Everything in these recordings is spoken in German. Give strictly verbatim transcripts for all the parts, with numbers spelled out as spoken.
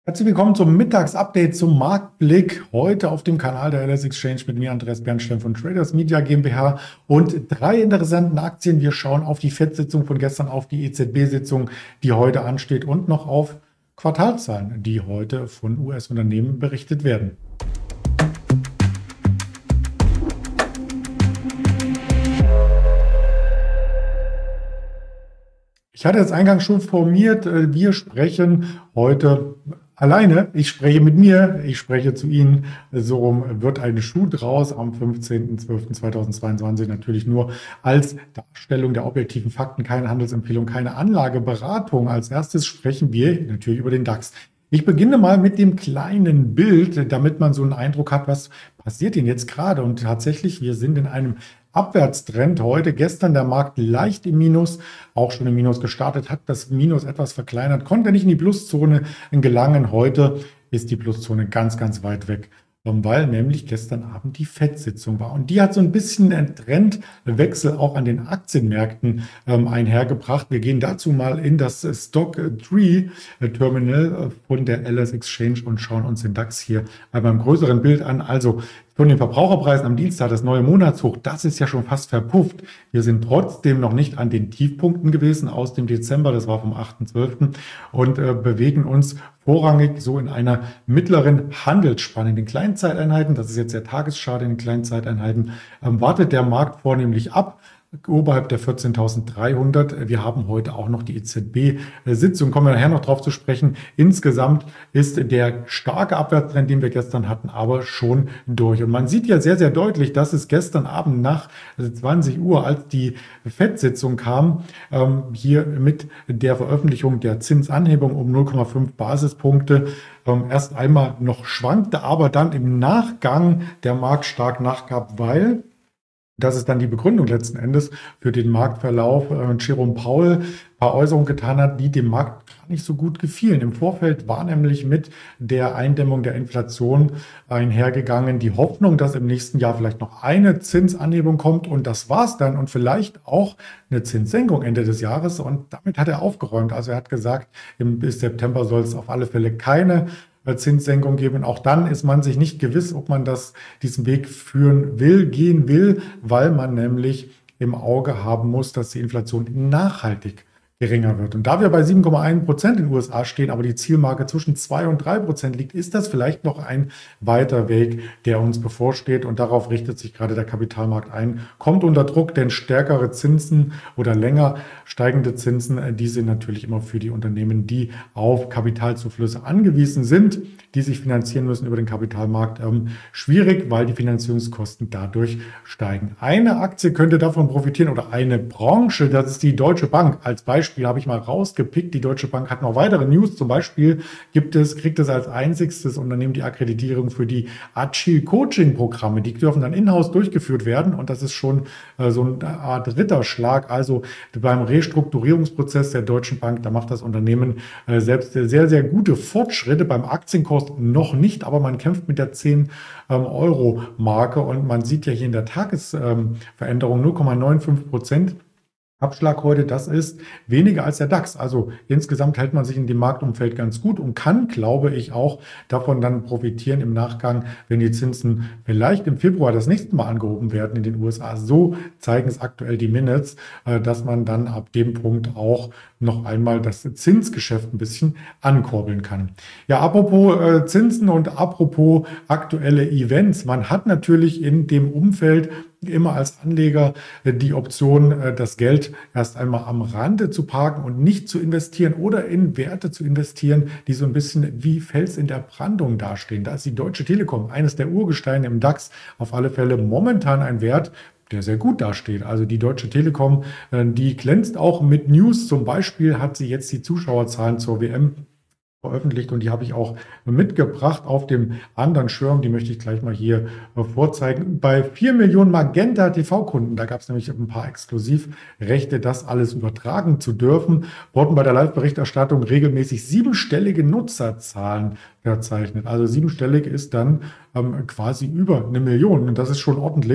Herzlich willkommen zum Mittagsupdate zum Marktblick. Heute auf dem Kanal der L S Exchange mit mir, Andreas Bernstein von Traders Media GmbH und drei interessanten Aktien. Wir schauen auf die Fed-Sitzung von gestern, auf die E Z B-Sitzung, die heute ansteht und noch auf Quartalzahlen, die heute von U S-Unternehmen berichtet werden. Ich hatte es eingangs schon formiert, wir sprechen heute alleine. Ich spreche mit mir, ich spreche zu Ihnen. So wird ein Schuh draus am fünfzehnten zwölften zweitausendzweiundzwanzig. Natürlich nur als Darstellung der objektiven Fakten, keine Handelsempfehlung, keine Anlageberatung. Als erstes sprechen wir natürlich über den DAX. Ich beginne mal mit dem kleinen Bild, damit man so einen Eindruck hat, was passiert denn jetzt gerade. Und tatsächlich, wir sind in einem Abwärtstrend heute. Gestern der Markt leicht im Minus, auch schon im Minus gestartet, hat das Minus etwas verkleinert, konnte nicht in die Pluszone gelangen. Heute ist die Pluszone ganz, ganz weit weg, weil nämlich gestern Abend die Fed-Sitzung war. Und die hat so ein bisschen einen Trendwechsel auch an den Aktienmärkten ähm, einhergebracht. Wir gehen dazu mal in das Stock drei Terminal von der L S Exchange und schauen uns den DAX hier einmal im größeren Bild an. Also von den Verbraucherpreisen am Dienstag, das neue Monatshoch, das ist ja schon fast verpufft. Wir sind trotzdem noch nicht an den Tiefpunkten gewesen aus dem Dezember, das war vom achten zwölften und äh, bewegen uns vorrangig so in einer mittleren Handelsspanne. In den kleinen Zeiteinheiten, das ist jetzt der Tageschart, in den kleinen Zeiteinheiten, ähm, wartet der Markt vornehmlich ab. Oberhalb der vierzehntausenddreihundert. Wir haben heute auch noch die E Z B-Sitzung, kommen wir nachher noch drauf zu sprechen. Insgesamt ist der starke Abwärtstrend, den wir gestern hatten, aber schon durch. Und man sieht ja sehr, sehr deutlich, dass es gestern Abend nach zwanzig Uhr, als die Fed-Sitzung kam, hier mit der Veröffentlichung der Zinsanhebung um null Komma fünf Basispunkte erst einmal noch schwankte, aber dann im Nachgang der Markt stark nachgab, weil das ist dann die Begründung letzten Endes für den Marktverlauf. Äh, Jerome Powell ein paar Äußerungen getan hat, die dem Markt gar nicht so gut gefielen. Im Vorfeld war nämlich mit der Eindämmung der Inflation einhergegangen die Hoffnung, dass im nächsten Jahr vielleicht noch eine Zinsanhebung kommt und das war's dann und vielleicht auch eine Zinssenkung Ende des Jahres und damit hat er aufgeräumt. Also er hat gesagt, im, bis September soll es auf alle Fälle keine Zinssenkung geben. Und auch dann ist man sich nicht gewiss, ob man das, diesen Weg führen will, gehen will, weil man nämlich im Auge haben muss, dass die Inflation nachhaltig geringer wird. Und da wir bei sieben Komma eins Prozent in den U S A stehen, aber die Zielmarke zwischen zwei und drei Prozent liegt, ist das vielleicht noch ein weiter Weg, der uns bevorsteht. Und darauf richtet sich gerade der Kapitalmarkt ein. Kommt unter Druck, denn stärkere Zinsen oder länger steigende Zinsen, die sind natürlich immer für die Unternehmen, die auf Kapitalzuflüsse angewiesen sind, die sich finanzieren müssen über den Kapitalmarkt, ähm, schwierig, weil die Finanzierungskosten dadurch steigen. Eine Aktie könnte davon profitieren oder eine Branche, das ist die Deutsche Bank als Beispiel. Habe ich mal rausgepickt. Die Deutsche Bank hat noch weitere News. Zum Beispiel gibt es, kriegt es als einziges Unternehmen die Akkreditierung für die Agile-Coaching-Programme. Die dürfen dann in-house durchgeführt werden und das ist schon äh, so eine Art Ritterschlag. Also beim Restrukturierungsprozess der Deutschen Bank, da macht das Unternehmen äh, selbst sehr, sehr gute Fortschritte. Beim Aktienkurs noch nicht, aber man kämpft mit der zehn Euro Marke und man sieht ja hier in der Tagesveränderung ähm, null Komma fünfundneunzig Prozent. Abschlag heute, das ist weniger als der DAX. Also insgesamt hält man sich in dem Marktumfeld ganz gut und kann, glaube ich, auch davon dann profitieren im Nachgang, wenn die Zinsen vielleicht im Februar das nächste Mal angehoben werden in den U S A. So zeigen es aktuell die Minutes, dass man dann ab dem Punkt auch noch einmal das Zinsgeschäft ein bisschen ankurbeln kann. Ja, apropos äh, Zinsen und apropos aktuelle Events. Man hat natürlich in dem Umfeld immer als Anleger die Option, das Geld erst einmal am Rande zu parken und nicht zu investieren oder in Werte zu investieren, die so ein bisschen wie Fels in der Brandung dastehen. Da ist die Deutsche Telekom, eines der Urgesteine im DAX, auf alle Fälle momentan ein Wert, der sehr gut dasteht. Also die Deutsche Telekom, die glänzt auch mit News. Zum Beispiel hat sie jetzt die Zuschauerzahlen zur W M veröffentlicht und die habe ich auch mitgebracht auf dem anderen Schirm. Die möchte ich gleich mal hier vorzeigen. Bei vier Millionen Magenta T V-Kunden, da gab es nämlich ein paar Exklusivrechte, das alles übertragen zu dürfen, wurden bei der Live-Berichterstattung regelmäßig siebenstellige Nutzerzahlen verzeichnet. Also siebenstellig ist dann ähm, quasi über eine Million und das ist schon ordentlich.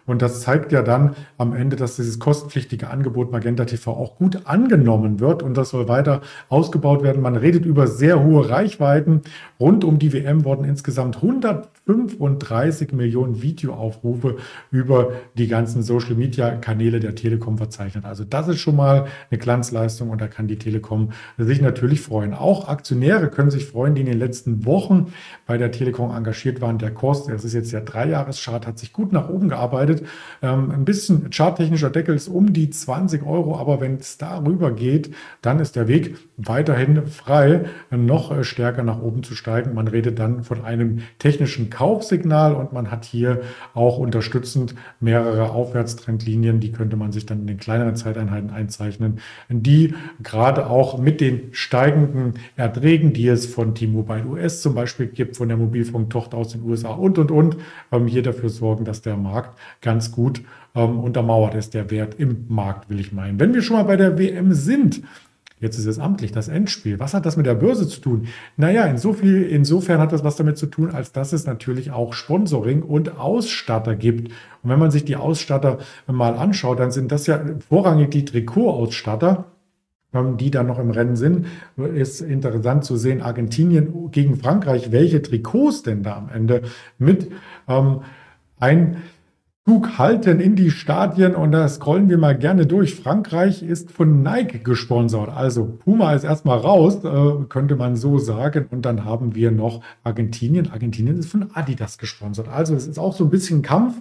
Und das zeigt ja dann am Ende, dass dieses kostenpflichtige Angebot Magenta T V auch gut angenommen wird und das soll weiter ausgebaut werden. Man redet über sehr hohe Reichweiten. Rund um die W M wurden insgesamt hundertfünfunddreißig Millionen Videoaufrufe über die ganzen Social-Media-Kanäle der Telekom verzeichnet. Also das ist schon mal eine Glanzleistung und da kann die Telekom sich natürlich freuen. Auch Aktionäre können sich freuen, die in den letzten Wochen bei der Telekom engagiert waren. Der Kurs, das ist jetzt der Dreijahreschart, hat sich gut nach oben gearbeitet. Ähm, ein bisschen charttechnischer Deckel ist um die zwanzig Euro, aber wenn es darüber geht, dann ist der Weg weiterhin frei, noch stärker nach oben zu steigen. Man redet dann von einem technischen Kaufsignal und man hat hier auch unterstützend mehrere Aufwärtstrendlinien, die könnte man sich dann in den kleineren Zeiteinheiten einzeichnen, die gerade auch mit den steigenden Erträgen, die es von T-Mobile U S zum Beispiel gibt, von der Mobilfunktochter aus den U S A und, und, und, ähm, hier dafür sorgen, dass der Markt ganz gut ähm, untermauert ist, der Wert im Markt, will ich meinen. Wenn wir schon mal bei der W M sind, jetzt ist es amtlich, das Endspiel. Was hat das mit der Börse zu tun? Naja, insofern, insofern hat das was damit zu tun, als dass es natürlich auch Sponsoring und Ausstatter gibt. Und wenn man sich die Ausstatter mal anschaut, dann sind das ja vorrangig die Trikotausstatter, die dann noch im Rennen sind. Ist interessant zu sehen, Argentinien gegen Frankreich, welche Trikots denn da am Ende mit ähm, ein Zug halten in die Stadien und da scrollen wir mal gerne durch. Frankreich ist von Nike gesponsert, also Puma ist erstmal raus, äh, könnte man so sagen. Und dann haben wir noch Argentinien. Argentinien ist von Adidas gesponsert. Also es ist auch so ein bisschen Kampf.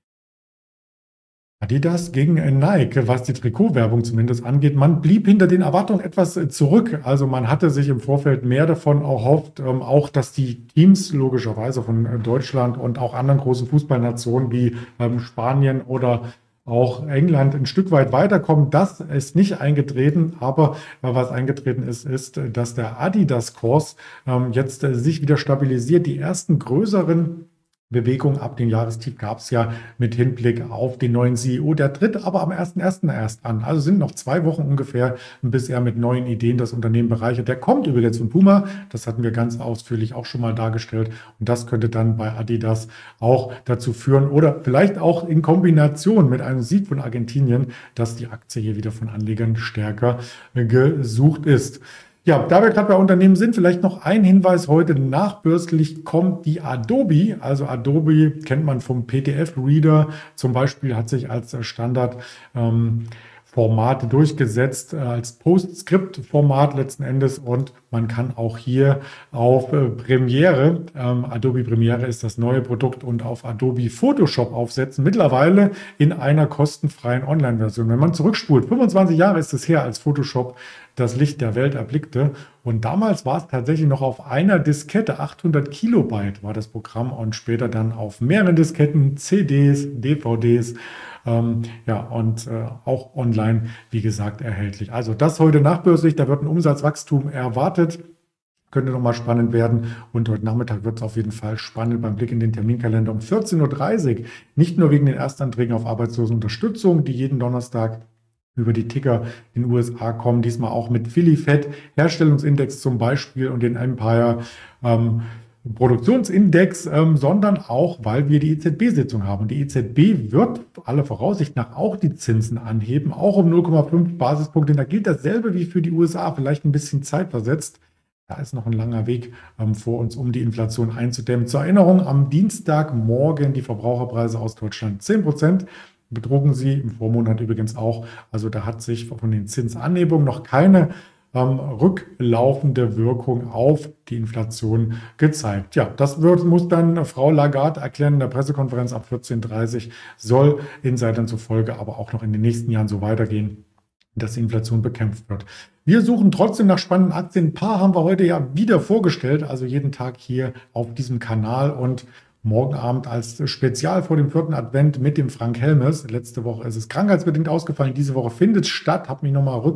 Adidas gegen Nike, was die Trikotwerbung zumindest angeht. Man blieb hinter den Erwartungen etwas zurück. Also man hatte sich im Vorfeld mehr davon erhofft, ähm, auch dass die Teams logischerweise von Deutschland und auch anderen großen Fußballnationen wie ähm, Spanien oder auch England ein Stück weit weiterkommen. Das ist nicht eingetreten, aber was eingetreten ist, ist, dass der Adidas-Kurs ähm, jetzt äh, sich wieder stabilisiert. Die ersten größeren Bewegung ab dem Jahrestief gab es ja mit Hinblick auf den neuen C E O. Der tritt aber am ersten ersten erst an. Also sind noch zwei Wochen ungefähr, bis er mit neuen Ideen das Unternehmen bereichert. Der kommt übrigens von Puma. Das hatten wir ganz ausführlich auch schon mal dargestellt. Und das könnte dann bei Adidas auch dazu führen oder vielleicht auch in Kombination mit einem Sieg von Argentinien, dass die Aktie hier wieder von Anlegern stärker gesucht ist. Ja, da wir gerade bei Unternehmen sind, vielleicht noch ein Hinweis. Heute nachbörslich kommt die Adobe. Also Adobe kennt man vom P D F-Reader. Zum Beispiel hat sich als Standard ähm, Format durchgesetzt, äh, als Postscript-Format letzten Endes. Und man kann auch hier auf äh, Premiere, ähm, Adobe Premiere ist das neue Produkt, und auf Adobe Photoshop aufsetzen. Mittlerweile in einer kostenfreien Online-Version. Wenn man zurückspult, fünfundzwanzig Jahre ist es her, als Photoshop das Licht der Welt erblickte. Und damals war es tatsächlich noch auf einer Diskette, achthundert Kilobyte war das Programm, und später dann auf mehreren Disketten, C Ds, D V Ds, ähm, ja, und äh, auch online, wie gesagt, erhältlich. Also das heute nachbörslich, da wird ein Umsatzwachstum erwartet. Könnte nochmal spannend werden. Und heute Nachmittag wird es auf jeden Fall spannend beim Blick in den Terminkalender um vierzehn Uhr dreißig. Nicht nur wegen den Erstanträgen auf Arbeitslosenunterstützung, die jeden Donnerstag über die Ticker in den U S A kommen, diesmal auch mit Philly Fed, Herstellungsindex zum Beispiel, und den Empire ähm, Produktionsindex, ähm, sondern auch, weil wir die E Z B-Sitzung haben. Und die E Z B wird aller Voraussicht nach auch die Zinsen anheben, auch um null Komma fünf Basispunkte. Da gilt dasselbe wie für die U S A, vielleicht ein bisschen zeitversetzt. Da ist noch ein langer Weg ähm, vor uns, um die Inflation einzudämmen. Zur Erinnerung, am Dienstagmorgen die Verbraucherpreise aus Deutschland zehn Prozent. Betrugen sie im Vormonat übrigens auch. Also da hat sich von den Zinsanhebungen noch keine ähm, rücklaufende Wirkung auf die Inflation gezeigt. Ja, das wird, muss dann Frau Lagarde erklären in der Pressekonferenz ab vierzehn Uhr dreißig. Soll Insidern zufolge aber auch noch in den nächsten Jahren so weitergehen, dass die Inflation bekämpft wird. Wir suchen trotzdem nach spannenden Aktien. Ein paar haben wir heute ja wieder vorgestellt, also jeden Tag hier auf diesem Kanal, und morgen Abend als Spezial vor dem vierten Advent mit dem Frank Helmes. Letzte Woche ist es krankheitsbedingt ausgefallen. Diese Woche findet es statt. Habe mich nochmal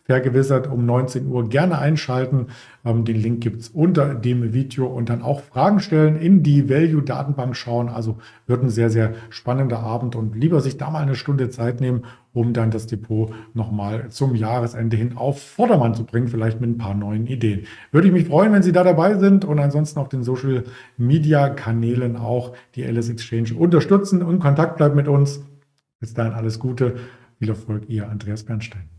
vergewissert. Um neunzehn Uhr gerne einschalten. Ähm, den Link gibt es unter dem Video und dann auch Fragen stellen, in die Value-Datenbank schauen. Also wird ein sehr, sehr spannender Abend und lieber sich da mal eine Stunde Zeit nehmen, um dann das Depot nochmal zum Jahresende hin auf Vordermann zu bringen, vielleicht mit ein paar neuen Ideen. Würde ich mich freuen, wenn Sie da dabei sind und ansonsten auf den Social-Media-Kanälen auch die Alice Exchange unterstützen und in Kontakt bleiben mit uns. Bis dahin alles Gute, viel Erfolg, Ihr Andreas Bernstein.